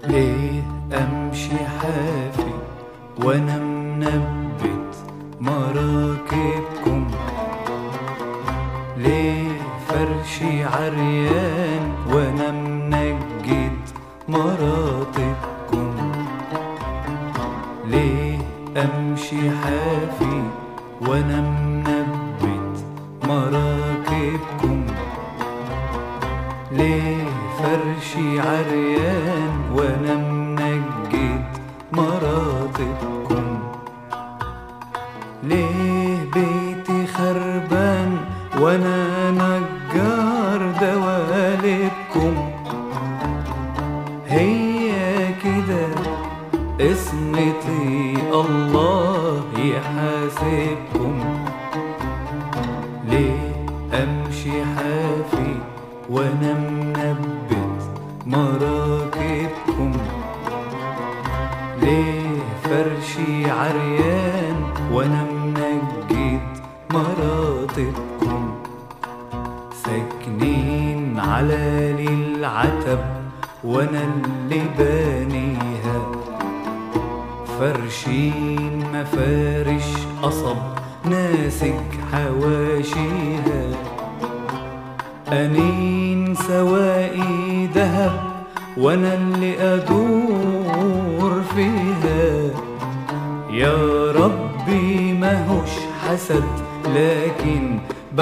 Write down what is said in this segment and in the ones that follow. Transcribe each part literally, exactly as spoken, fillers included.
ليه امشي حافي وانا منبت مراكبكم؟ ليه فرشي عريان وانا منجد مراتبكم؟ ليه امشي حافي وانا منبت مراكبكم؟ ليه فرشي عريان وانا منجد مراتبكم؟ ليه بيتي خربان وانا نجار دوالبكم؟ هي كده اسمتي الله يحاسبكم. ليه امشي حافي وانا منبت مراكبكم؟ ليه فرشي عريان وانا منجد مراتبكم؟ ساكنين على العتب وانا اللي بانيها، فرشين مفارش قصب ناسج حواشيها، أنين سواقي دهب وانا اللي ادور فيها. يا ربي ماهوش حسد لكن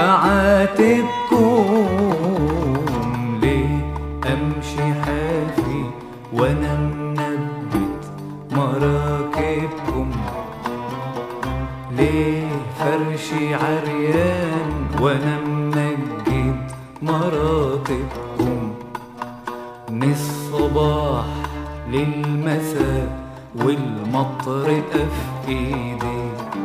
بعاتبكم. ليه امشي حافي وانا منبت مراكبكم؟ ليه فرشي عريان وانا منجد مراتبكم؟ من الصباح للمساء والمطرقة في ايدي،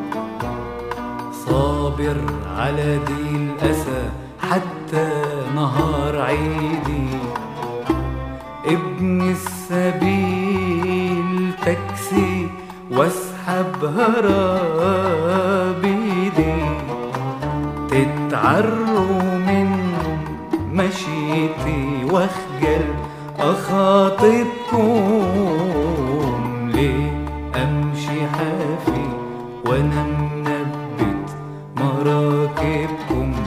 صابر على دي الأسى حتى نهار عيدي. ابن السبيل تاكسي واسحب هرابيدي، تتعروا من مشيتي واخجل أخاطبكم. ليه أمشي حافي وأنا منبت مراكبكم؟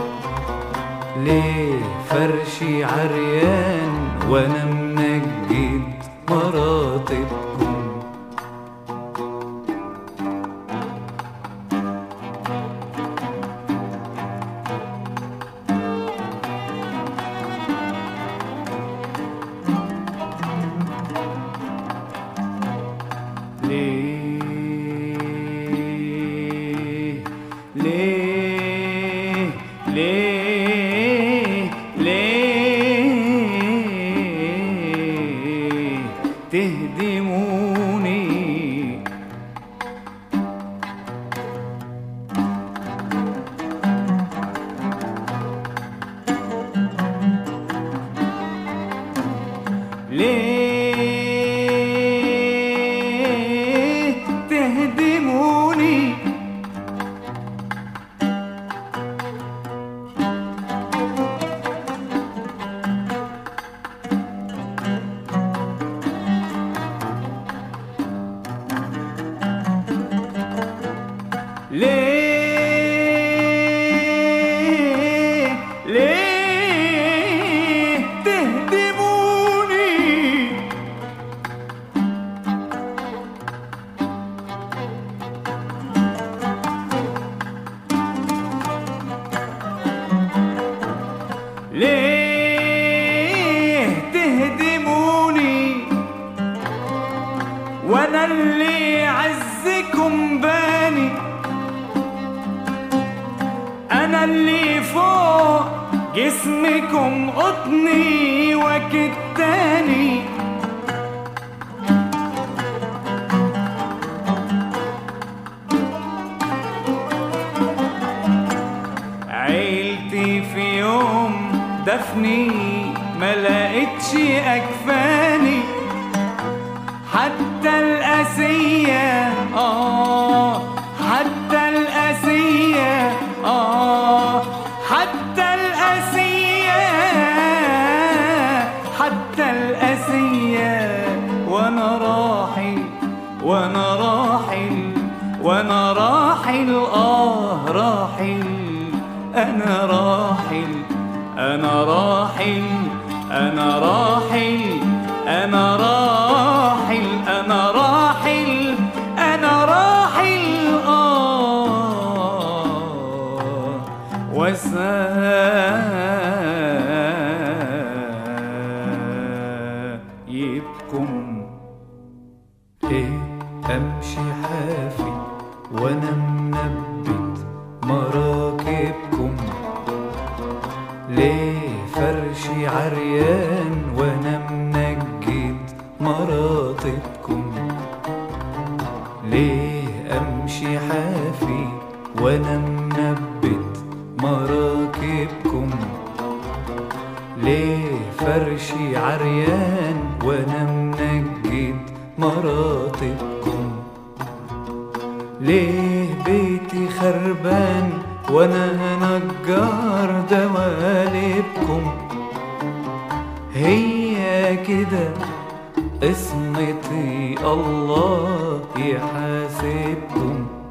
ليه فرشي عريان وأنا منجد مراتبكم؟ ليه ليه ليه ليه تهدموني؟ ليه تهدموني؟ ليه ليه تهدموني؟ ليه تهدموني وانا اللي عزكم باني؟ انا اللي فوق جسمكم قطني وكتاني. عيلتي في يوم دفني ما لقيتش اكفاني، حتى القاسية اه حتى القاسية اه حتى القاسية حتى القاسية وانا راحل وانا راحل اه راحل انا راحل انا راحل انا راحل انا راحل انا راحل انا راحل اه وسايبكم. ايه امشي حافي وانا منبت مراكبكم، ليه فرشي عريان وانا منجد مراتبكم، ليه امشي حافي وانا منبت مراكبكم، ليه فرشي عريان وانا منجد مراتبكم، ليه بيتي خربان وانا نجار دوالبكم، هي كده قسمتي الله يحاسبكم.